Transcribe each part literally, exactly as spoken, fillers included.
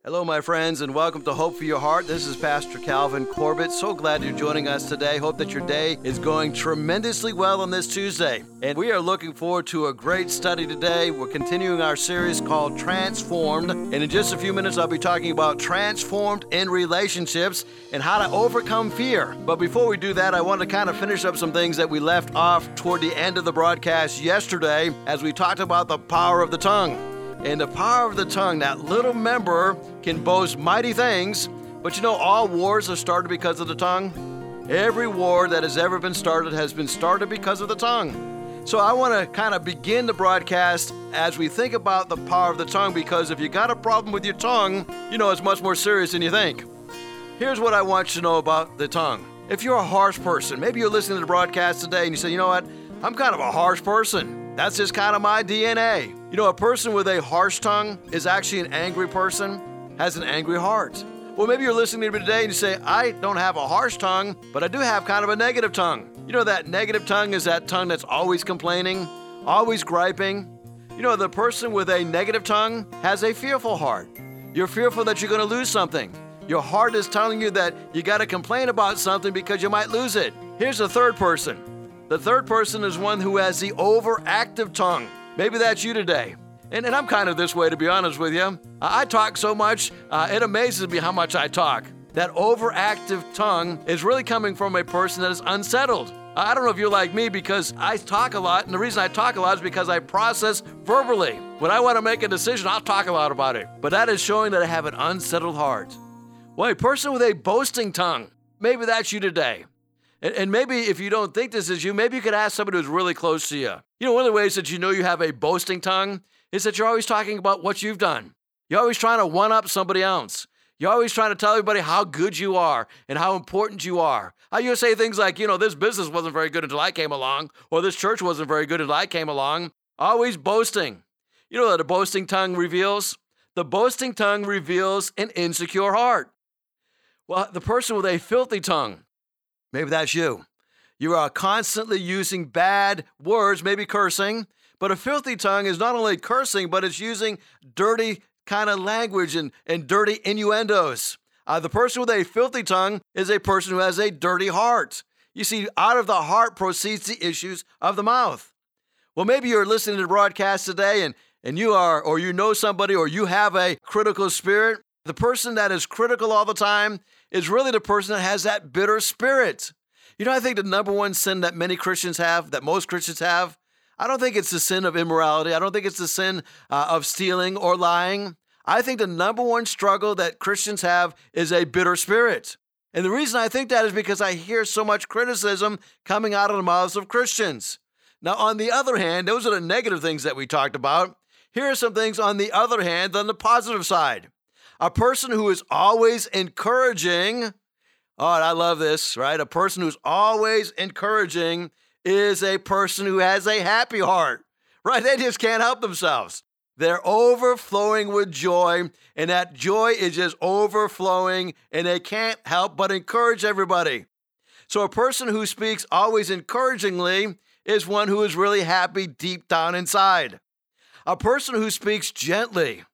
Hello, my friends, and welcome to Hope for Your Heart. This is Pastor Calvin Corbett. So glad you're joining us today. Hope that your day is going tremendously well on this Tuesday. And we are looking forward to a great study today. We're continuing our series called Transformed. And in just a few minutes, I'll be talking about transformed in relationships and how to overcome fear. But before we do that, I want to kind of finish up some things that we left off toward the end of the broadcast yesterday as we talked about the power of the tongue. And the power of the tongue, that little member can boast mighty things, but you know, all wars are started because of the tongue. Every war that has ever been started has been started because of the tongue. So I want to kind of begin the broadcast as we think about the power of the tongue, because if you got a problem with your tongue, you know, it's much more serious than you think. Here's what I want you to know about the tongue. If you're a harsh person, maybe you're listening to the broadcast today and you say, you know what, I'm kind of a harsh person. That's just kind of my D N A. You know, a person with a harsh tongue is actually an angry person, has an angry heart. Well, maybe you're listening to me today and you say, I don't have a harsh tongue, but I do have kind of a negative tongue. You know, that negative tongue is that tongue that's always complaining, always griping. You know, the person with a negative tongue has a fearful heart. You're fearful that you're going to lose something. Your heart is telling you that you got to complain about something because you might lose it. Here's the third person. The third person is one who has the overactive tongue. Maybe that's you today. And, and I'm kind of this way, to be honest with you. I, I talk so much, uh, it amazes me how much I talk. That overactive tongue is really coming from a person that is unsettled. I don't know if you're like me, because I talk a lot, and the reason I talk a lot is because I process verbally. When I want to make a decision, I'll talk a lot about it. But that is showing that I have an unsettled heart. Well, a person with a boasting tongue, maybe that's you today. And maybe if you don't think this is you, maybe you could ask somebody who's really close to you. You know, one of the ways that you know you have a boasting tongue is that you're always talking about what you've done. You're always trying to one-up somebody else. You're always trying to tell everybody how good you are and how important you are. How you say things like, you know, this business wasn't very good until I came along, or this church wasn't very good until I came along. Always boasting. You know what a boasting tongue reveals? The boasting tongue reveals an insecure heart. Well, the person with a filthy tongue, maybe that's you. You are constantly using bad words, maybe cursing, but a filthy tongue is not only cursing, but it's using dirty kind of language and, and dirty innuendos. Uh, the person with a filthy tongue is a person who has a dirty heart. You see, out of the heart proceeds the issues of the mouth. Well, maybe you're listening to the broadcast today and, and you are, or you know somebody, or you have a critical spirit. The person that is critical all the time is really the person that has that bitter spirit. You know, I think the number one sin that many Christians have, that most Christians have, I don't think it's the sin of immorality. I don't think it's the sin uh, of stealing or lying. I think the number one struggle that Christians have is a bitter spirit. And the reason I think that is because I hear so much criticism coming out of the mouths of Christians. Now, on the other hand, those are the negative things that we talked about. Here are some things on the other hand, on the positive side. A person who is always encouraging, oh, I love this, right? A person who's always encouraging is a person who has a happy heart, right? They just can't help themselves. They're overflowing with joy, and that joy is just overflowing, and they can't help but encourage everybody. So a person who speaks always encouragingly is one who is really happy deep down inside. A person who speaks gently,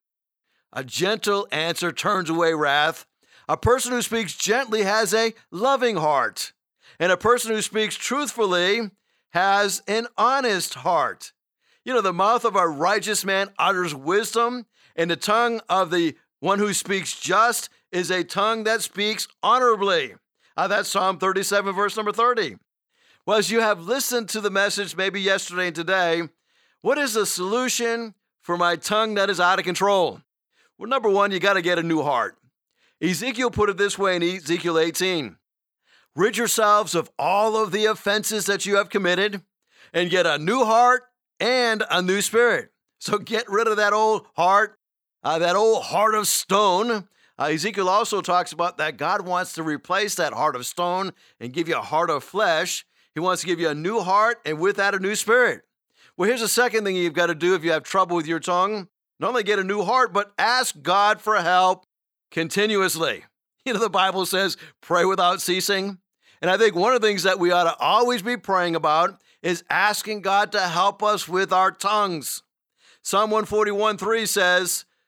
a gentle answer turns away wrath. A person who speaks gently has a loving heart. And a person who speaks truthfully has an honest heart. You know, the mouth of a righteous man utters wisdom, and the tongue of the one who speaks just is a tongue that speaks honorably. Uh, that's Psalm thirty-seven, verse number thirty. Well, as you have listened to the message maybe yesterday and today, what is the solution for my tongue that is out of control? Well, number one, you got to get a new heart. Ezekiel put it this way in Ezekiel eighteen. Rid yourselves of all of the offenses that you have committed and get a new heart and a new spirit. So get rid of that old heart, uh, that old heart of stone. Uh, Ezekiel also talks about that God wants to replace that heart of stone and give you a heart of flesh. He wants to give you a new heart and with that a new spirit. Well, here's the second thing you've got to do if you have trouble with your tongue. Not only get a new heart, but ask God for help continuously. You know, the Bible says, pray without ceasing. And I think one of the things that we ought to always be praying about is asking God to help us with our tongues. Psalm one forty-one three says,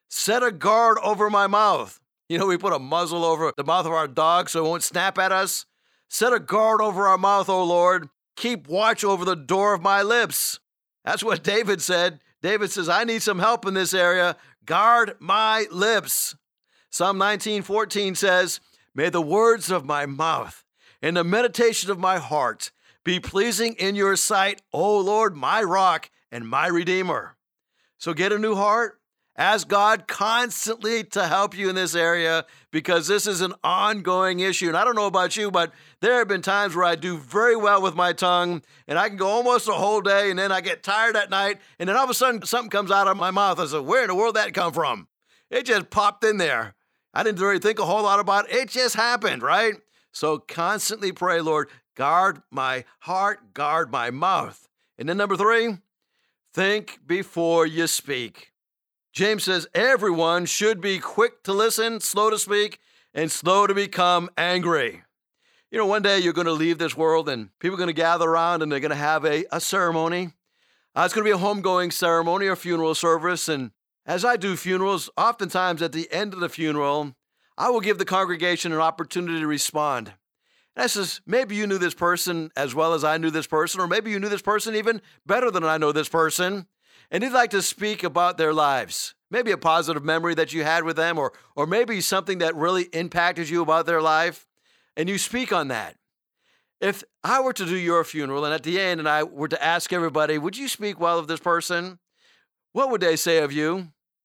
Set a guard over my mouth. You know, we put a muzzle over the mouth of our dog so it won't snap at us. Set a guard over our mouth, O Lord. Keep watch over the door of my lips. That's what David said. David says, I need some help in this area. Guard my lips. Psalm nineteen fourteen says, may the words of my mouth and the meditation of my heart be pleasing in your sight, O Lord, my rock and my redeemer. So get a new heart. Ask God constantly to help you in this area because this is an ongoing issue. And I don't know about you, but there have been times where I do very well with my tongue and I can go almost a whole day and then I get tired at night and then all of a sudden something comes out of my mouth. I say, where in the world did that come from? It just popped in there. I didn't really think a whole lot about it. It just happened, right? So constantly pray, Lord, guard my heart, guard my mouth. And then number three, think before you speak. James says everyone should be quick to listen, slow to speak, and slow to become angry. You know, one day you're going to leave this world and people are going to gather around and they're going to have a, a ceremony. Uh, it's going to be a homegoing ceremony or funeral service. And as I do funerals, oftentimes at the end of the funeral, I will give the congregation an opportunity to respond. And I says, maybe you knew this person as well as I knew this person, or maybe you knew this person even better than I know this person. And you'd like to speak about their lives, maybe a positive memory that you had with them, or or maybe something that really impacted you about their life, and you speak on that. If I were to do your funeral, and at the end, and I were to ask everybody, would you speak well of this person? What would they say of you?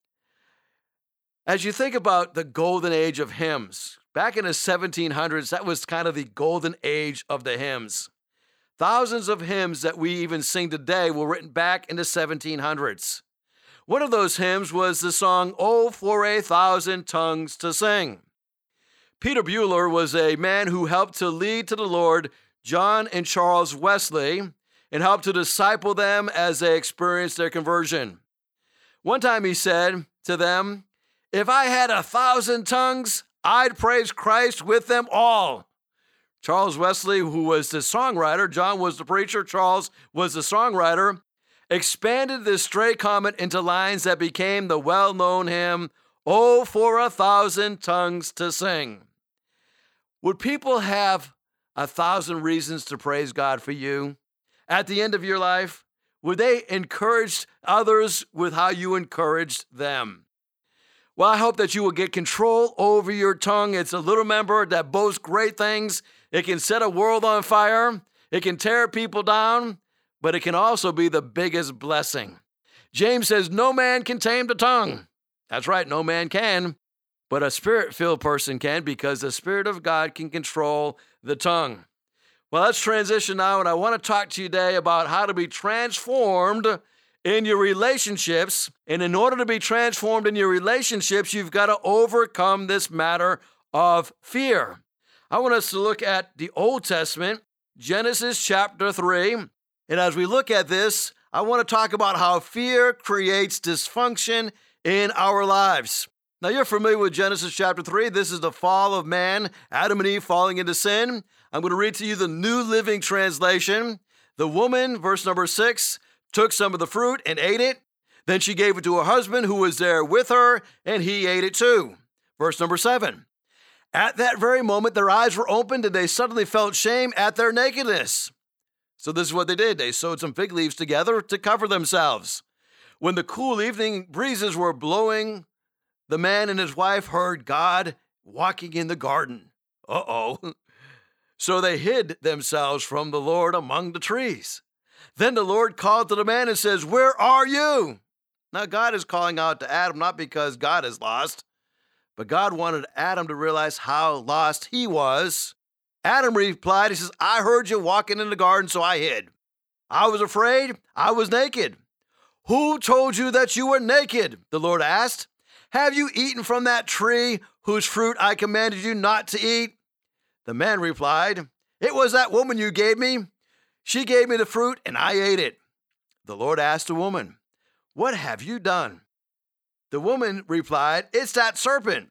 As you think about the golden age of hymns, back in the seventeen hundreds, that was kind of the golden age of the hymns. Thousands of hymns that we even sing today were written back in the seventeen hundreds. One of those hymns was the song, Oh, for a Thousand Tongues to Sing. Peter Buehler was a man who helped to lead to the Lord John and Charles Wesley and helped to disciple them as they experienced their conversion. One time he said to them, if I had a thousand tongues, I'd praise Christ with them all. Charles Wesley, who was the songwriter, John was the preacher, Charles was the songwriter, expanded this stray comment into lines that became the well-known hymn, Oh, for a Thousand Tongues to Sing. Would people have a thousand reasons to praise God for you at the end of your life? Would they encourage others with how you encouraged them? Well, I hope that you will get control over your tongue. It's a little member that boasts great things. It can set a world on fire. It can tear people down, but it can also be the biggest blessing. James says, no man can tame the tongue. That's right, no man can, but a spirit-filled person can because the Spirit of God can control the tongue. Well, let's transition now, and I want to talk to you today about how to be transformed in your relationships. And in order to be transformed in your relationships, you've got to overcome this matter of fear. I want us to look at the Old Testament, Genesis chapter three. And as we look at this, I want to talk about how fear creates dysfunction in our lives. Now, you're familiar with Genesis chapter three. This is the fall of man, Adam and Eve falling into sin. I'm going to read to you the New Living Translation. The woman, verse number six, took some of the fruit and ate it. Then she gave it to her husband who was there with her, and he ate it too. Verse number seven. At that very moment, their eyes were opened, and they suddenly felt shame at their nakedness. So this is what they did. They sewed some fig leaves together to cover themselves. When the cool evening breezes were blowing, the man and his wife heard God walking in the garden. Uh-oh. So they hid themselves from the Lord among the trees. Then the Lord called to the man and says, where are you? Now God is calling out to Adam, not because God is lost, but God wanted Adam to realize how lost he was. Adam replied, he says, I heard you walking in the garden, so I hid. I was afraid. I was naked. Who told you that you were naked? The Lord asked. Have you eaten from that tree whose fruit I commanded you not to eat? The man replied, it was that woman you gave me. She gave me the fruit and I ate it. The Lord asked the woman, what have you done? The woman replied, it's that serpent.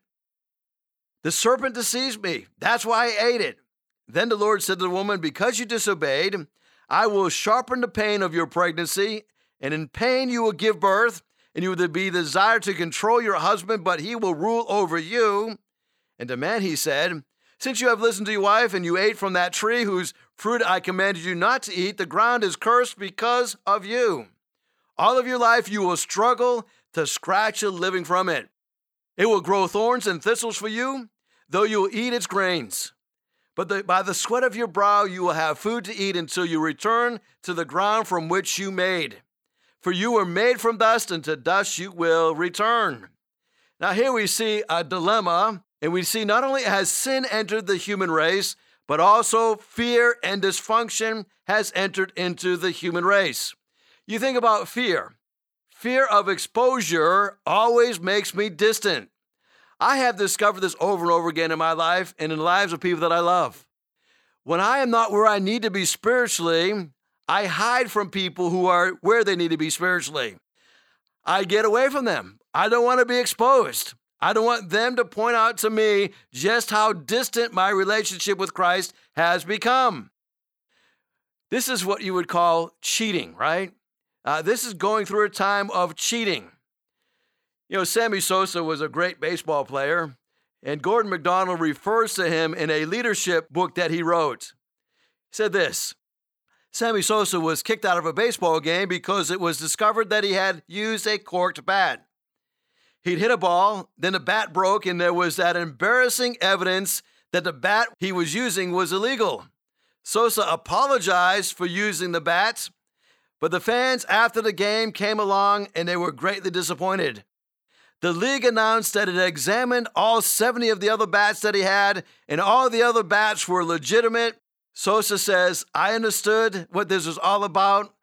The serpent deceived me. That's why I ate it. Then the Lord said to the woman, because you disobeyed, I will sharpen the pain of your pregnancy, and in pain you will give birth, and you would be the desire to control your husband, but he will rule over you. And to man he said, since you have listened to your wife and you ate from that tree whose fruit I commanded you not to eat, the ground is cursed because of you. All of your life you will struggle to scratch a living from it. It will grow thorns and thistles for you, though you will eat its grains. But the, by the sweat of your brow you will have food to eat until you return to the ground from which you made. For you were made from dust, and to dust you will return. Now here we see a dilemma, and we see not only has sin entered the human race, but also fear and dysfunction has entered into the human race. You think about fear. Fear of exposure always makes me distant. I have discovered this over and over again in my life and in the lives of people that I love. When I am not where I need to be spiritually, I hide from people who are where they need to be spiritually. I get away from them. I don't want to be exposed. I don't want them to point out to me just how distant my relationship with Christ has become. This is what you would call cheating, right? Uh, this is going through a time of cheating. You know, Sammy Sosa was a great baseball player, and Gordon MacDonald refers to him in a leadership book that he wrote. He said this, Sammy Sosa was kicked out of a baseball game because it was discovered that he had used a corked bat. He'd hit a ball, then the bat broke, and there was that embarrassing evidence that the bat he was using was illegal. Sosa apologized for using the bat, but the fans after the game came along and they were greatly disappointed. The league announced that it had examined all seventy of the other bats that he had, and all the other bats were legitimate. Sosa says, I understood what this was all about.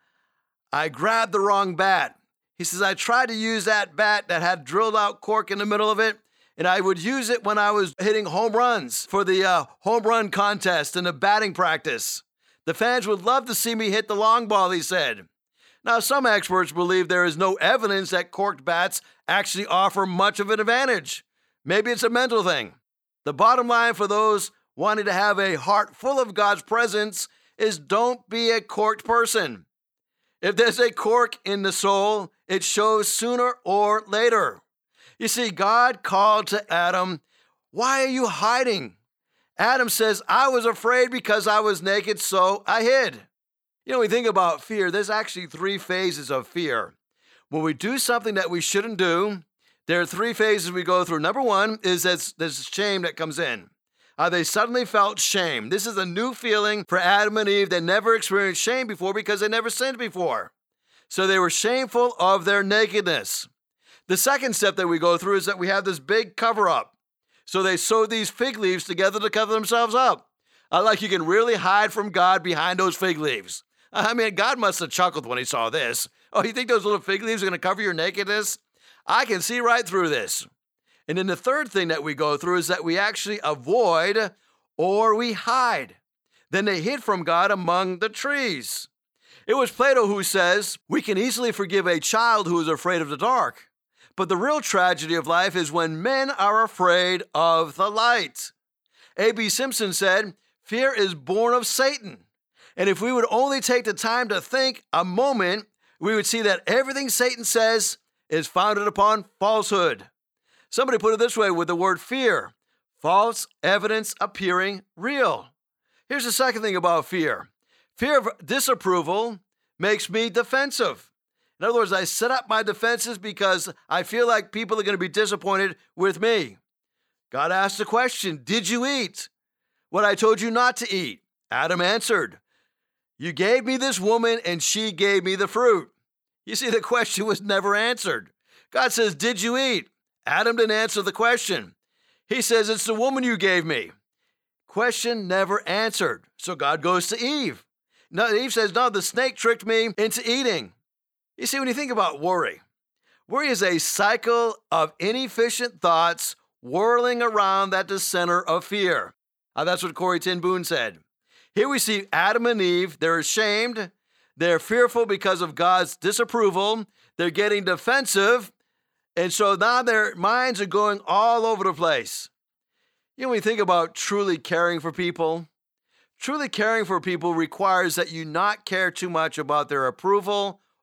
I grabbed the wrong bat. He says, I tried to use that bat that had drilled out cork in the middle of it, and I would use it when I was hitting home runs for the uh, home run contest and the batting practice. The fans would love to see me hit the long ball, he said. Now, some experts believe there is no evidence that corked bats actually offer much of an advantage. Maybe it's a mental thing. The bottom line for those wanting to have a heart full of God's presence is don't be a corked person. If there's a cork in the soul, it shows sooner or later. You see, God called to Adam, why are you hiding? Adam says, I was afraid because I was naked, so I hid. You know, when we think about fear, there's actually three phases of fear. When we do something that we shouldn't do, there are three phases we go through. Number one is that there's shame that comes in. Uh, they suddenly felt shame. This is a new feeling for Adam and Eve. They never experienced shame before because they never sinned before. So they were shameful of their nakedness. The second step that we go through is that we have this big cover-up. So they sewed these fig leaves together to cover themselves up. Uh, like you can really hide from God behind those fig leaves. I mean, God must have chuckled when he saw this. Oh, you think those little fig leaves are going to cover your nakedness? I can see right through this. And then the third thing that we go through is that we actually avoid or we hide. Then they hid from God among the trees. It was Plato who says, we can easily forgive a child who is afraid of the dark. But the real tragedy of life is when men are afraid of the light. A B Simpson said, fear is born of Satan. And if we would only take the time to think a moment, we would see that everything Satan says is founded upon falsehood. Somebody put it this way with the word fear, false evidence appearing real. Here's the second thing about fear. Fear of disapproval makes me defensive. In other words, I set up my defenses because I feel like people are going to be disappointed with me. God asked the question, did you eat what I told you not to eat? Adam answered, you gave me this woman and she gave me the fruit. You see, the question was never answered. God says, did you eat? Adam didn't answer the question. He says, it's the woman you gave me. Question never answered. So God goes to Eve. No, Eve says, no, the snake tricked me into eating. You see, when you think about worry, worry is a cycle of inefficient thoughts whirling around at the center of fear. Uh, that's what Corrie ten Boom said. Here we see Adam and Eve. They're ashamed. They're fearful because of God's disapproval. They're getting defensive. And so now their minds are going all over the place. You know, when you think about truly caring for people, truly caring for people requires that you not care too much about their approval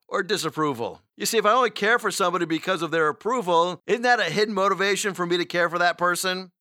or disapproval? You see, if I only care for somebody because of their approval, isn't that a hidden motivation for me to care for that person?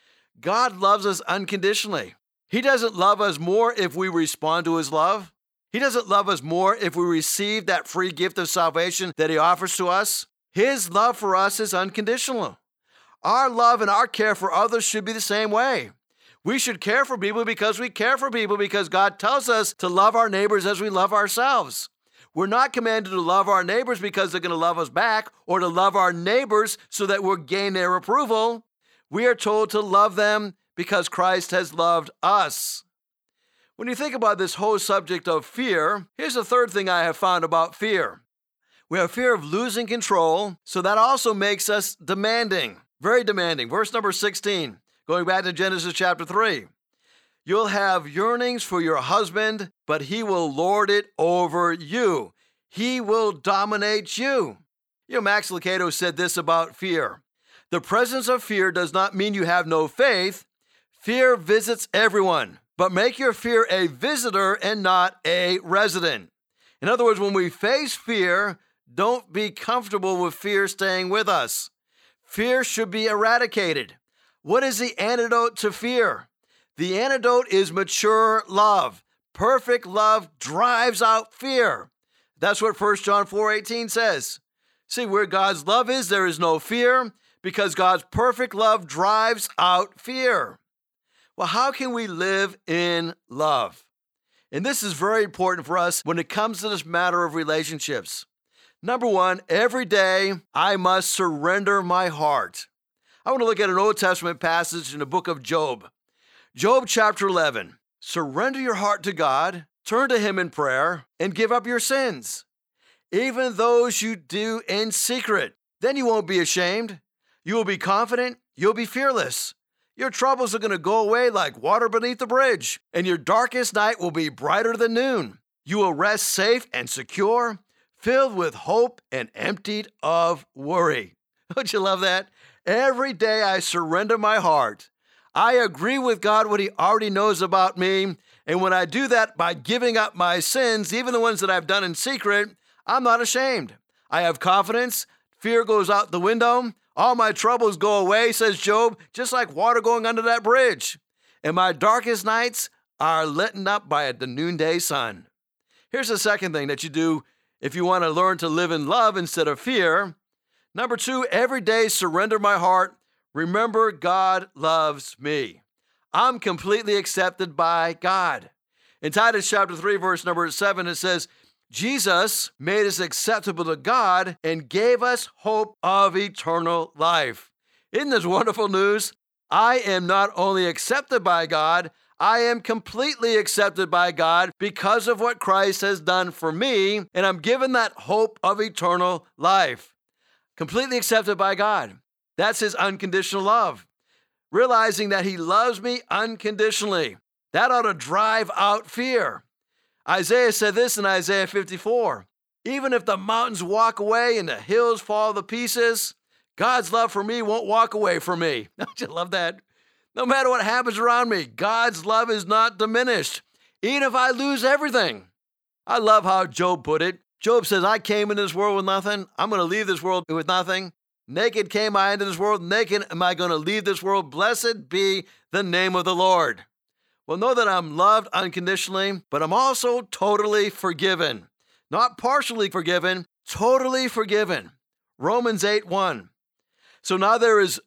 God loves us unconditionally. He doesn't love us more if we respond to his love. He doesn't love us more if we receive that free gift of salvation that he offers to us. His love for us is unconditional. Our love and our care for others should be the same way. We should care for people because we care for people because God tells us to love our neighbors as we love ourselves. We're not commanded to love our neighbors because they're going to love us back or to love our neighbors so that we'll gain their approval. We are told to love them because Christ has loved us. When you think about this whole subject of fear, here's the third thing I have found about fear. We have fear of losing control, so that also makes us demanding, very demanding. Verse number sixteen, going back to Genesis chapter three. You'll have yearnings for your husband, but he will lord it over you. He will dominate you. You know, Max Lucado said this about fear. The presence of fear does not mean you have no faith. Fear visits everyone, but make your fear a visitor and not a resident. In other words, when we face fear, don't be comfortable with fear staying with us. Fear should be eradicated. What is the antidote to fear? The antidote is mature love. Perfect love drives out fear. That's what First John four eighteen says. See, where God's love is, there is no fear, because God's perfect love drives out fear. Well, how can we live in love? And this is very important for us when it comes to this matter of relationships. Number one, every day I must surrender my heart. I want to look at an Old Testament passage in the book of Job. Job chapter eleven. Surrender your heart to God, turn to him in prayer, and give up your sins, even those you do in secret. Then you won't be ashamed. You will be confident. You'll be fearless. Your troubles are going to go away like water beneath the bridge, and your darkest night will be brighter than noon. You will rest safe and secure, filled with hope and emptied of worry. Don't you love that? Every day I surrender my heart. I agree with God what he already knows about me, and when I do that by giving up my sins, even the ones that I've done in secret, I'm not ashamed. I have confidence. Fear goes out the window. All my troubles go away, says Job, just like water going under that bridge. And my darkest nights are lit up by the noonday sun. Here's the second thing that you do if you want to learn to live in love instead of fear. Number two, every day surrender my heart. Remember, God loves me. I'm completely accepted by God. In Titus chapter three, verse number seven, it says, Jesus made us acceptable to God and gave us hope of eternal life. Isn't this wonderful news? I am not only accepted by God, I am completely accepted by God because of what Christ has done for me, and I'm given that hope of eternal life. Completely accepted by God. That's his unconditional love. Realizing that he loves me unconditionally. That ought to drive out fear. Isaiah said this in Isaiah fifty-four. Even if the mountains walk away and the hills fall to pieces, God's love for me won't walk away from me. Don't you love that? No matter what happens around me, God's love is not diminished, even if I lose everything. I love how Job put it. Job says, I came into this world with nothing. I'm going to leave this world with nothing. Naked came I into this world. Naked am I going to leave this world. Blessed be the name of the Lord. Well, know that I'm loved unconditionally, but I'm also totally forgiven. Not partially forgiven, totally forgiven. Romans eight one. So now there is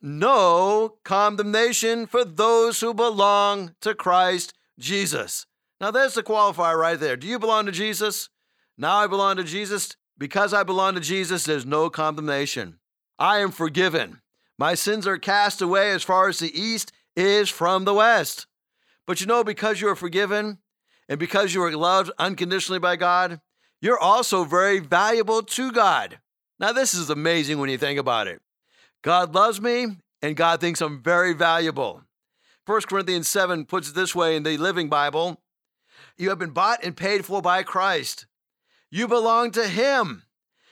no condemnation for those who belong to Christ Jesus. Now there's the qualifier right there. Do you belong to Jesus? Now I belong to Jesus. Because I belong to Jesus, there's no condemnation. I am forgiven. My sins are cast away as far as the east is from the west. But you know, because you are forgiven and because you are loved unconditionally by God, you're also very valuable to God. Now, this is amazing when you think about it. God loves me, and God thinks I'm very valuable. First Corinthians seven puts it this way in the Living Bible. You have been bought and paid for by Christ. You belong to him.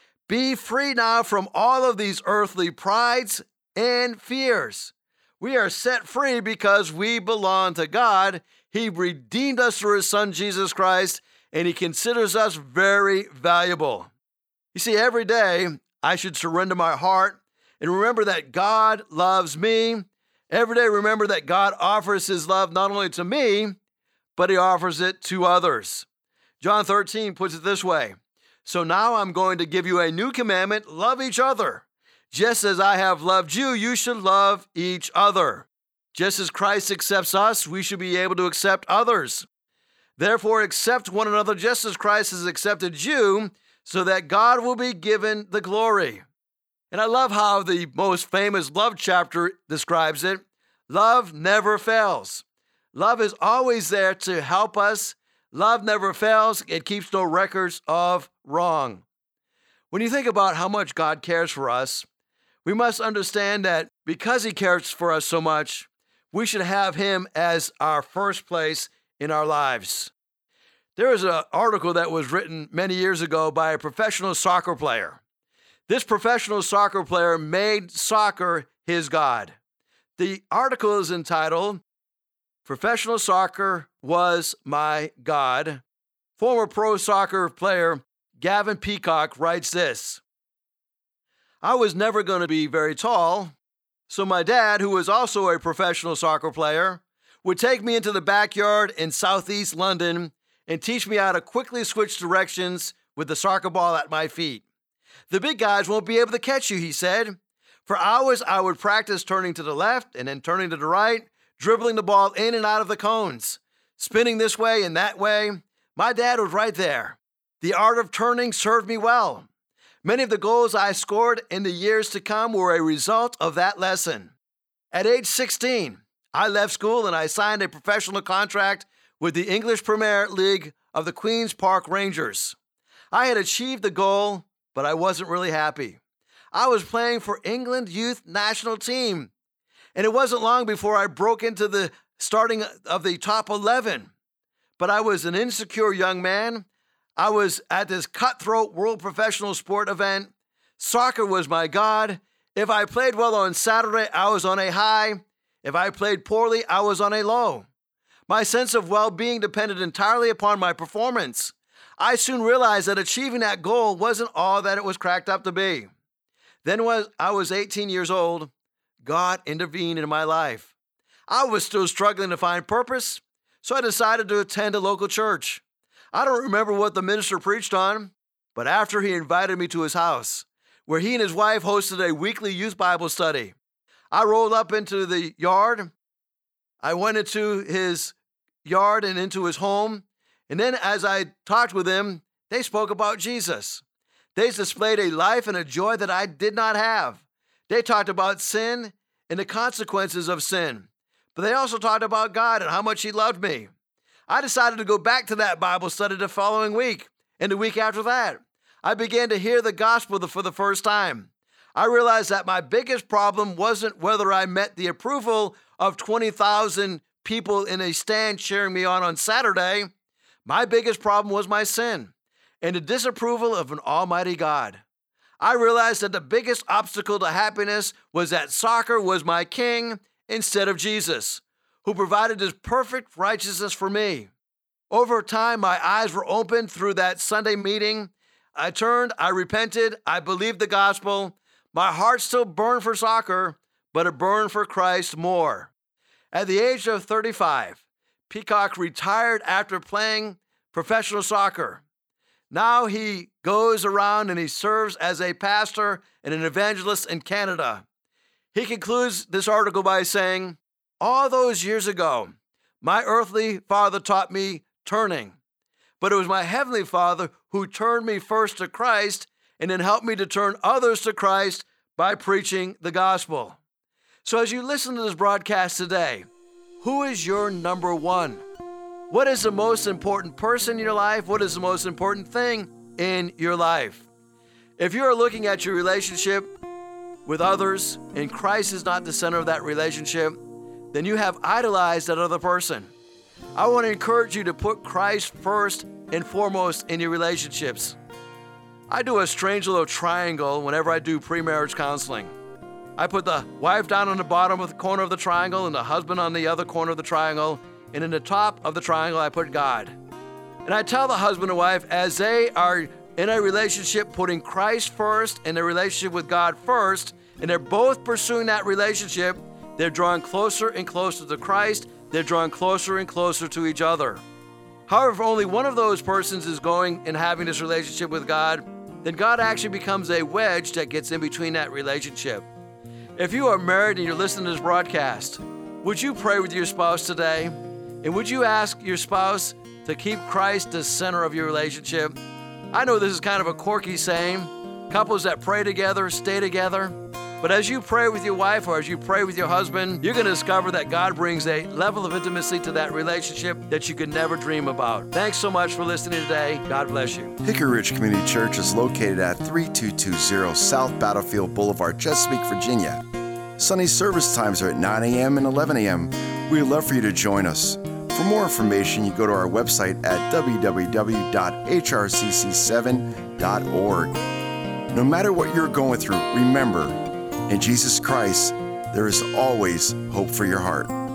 Be free now from all of these earthly prides and fears. We are set free because we belong to God. He redeemed us through his son, Jesus Christ, and he considers us very valuable. You see, every day I should surrender my heart and remember that God loves me. Every day remember that God offers his love not only to me, but he offers it to others. John thirteen puts it this way: so now I'm going to give you a new commandment, love each other. Just as I have loved you, you should love each other. Just as Christ accepts us, we should be able to accept others. Therefore, accept one another just as Christ has accepted you, so that God will be given the glory. And I love how the most famous love chapter describes it. Love never fails. Love is always there to help us. Love never fails. It keeps no records of wrong. When you think about how much God cares for us, we must understand that because he cares for us so much, we should have him as our first place in our lives. There was an article that was written many years ago by a professional soccer player. This professional soccer player made soccer his God. The article is entitled, "Professional Soccer Was My God." Former pro soccer player Gavin Peacock writes this: I was never going to be very tall, so my dad, who was also a professional soccer player, would take me into the backyard in southeast London and teach me how to quickly switch directions with the soccer ball at my feet. The big guys won't be able to catch you, he said. For hours, I would practice turning to the left and then turning to the right, dribbling the ball in and out of the cones, spinning this way and that way. My dad was right there. The art of turning served me well. Many of the goals I scored in the years to come were a result of that lesson. At age sixteen, I left school and I signed a professional contract with the English Premier League of the Queen's Park Rangers. I had achieved the goal, but I wasn't really happy. I was playing for England youth national team, and it wasn't long before I broke into the starting of the top eleven. But I was an insecure young man. I was at this cutthroat world professional sport event. Soccer was my God. If I played well on Saturday, I was on a high. If I played poorly, I was on a low. My sense of well-being depended entirely upon my performance. I soon realized that achieving that goal wasn't all that it was cracked up to be. Then when I was eighteen years old, God intervened in my life. I was still struggling to find purpose, so I decided to attend a local church. I don't remember what the minister preached on, but after he invited me to his house, where he and his wife hosted a weekly youth Bible study, I rolled up into the yard. I went into his yard and into his home, and then as I talked with him, they spoke about Jesus. They displayed a life and a joy that I did not have. They talked about sin and the consequences of sin, but they also talked about God and how much he loved me. I decided to go back to that Bible study the following week, and the week after that. I began to hear the gospel for the first time. I realized that my biggest problem wasn't whether I met the approval of twenty thousand people in a stand cheering me on on Saturday. My biggest problem was my sin and the disapproval of an almighty God. I realized that the biggest obstacle to happiness was that soccer was my king instead of Jesus, who provided his perfect righteousness for me. Over time, my eyes were opened through that Sunday meeting. I turned, I repented, I believed the gospel. My heart still burned for soccer, but it burned for Christ more. At the age of thirty-five, Peacock retired after playing professional soccer. Now he goes around and he serves as a pastor and an evangelist in Canada. He concludes this article by saying, all those years ago, my earthly father taught me turning, but it was my heavenly Father who turned me first to Christ and then helped me to turn others to Christ by preaching the gospel. So as you listen to this broadcast today, who is your number one? What is the most important person in your life? What is the most important thing in your life? If you're looking at your relationship with others and Christ is not the center of that relationship, then you have idolized that other person. I want to encourage you to put Christ first and foremost in your relationships. I do a strange little triangle whenever I do pre-marriage counseling. I put the wife down on the bottom of the corner of the triangle and the husband on the other corner of the triangle, and in the top of the triangle I put God. And I tell the husband and wife, as they are in a relationship, putting Christ first and their relationship with God first, and they're both pursuing that relationship, they're drawing closer and closer to Christ. They're drawing closer and closer to each other. However, if only one of those persons is going and having this relationship with God, then God actually becomes a wedge that gets in between that relationship. If you are married and you're listening to this broadcast, would you pray with your spouse today? And would you ask your spouse to keep Christ the center of your relationship? I know this is kind of a quirky saying. Couples that pray together stay together. But as you pray with your wife or as you pray with your husband, you're going to discover that God brings a level of intimacy to that relationship that you could never dream about. Thanks so much for listening today. God bless you. Hickory Ridge Community Church is located at thirty-two twenty South Battlefield Boulevard, Chesapeake, Virginia. Sunday service times are at nine a.m. and eleven a.m. We'd love for you to join us. For more information, you go to our website at w w w dot h r c c seven dot org. No matter what you're going through, remember, in Jesus Christ, there is always hope for your heart.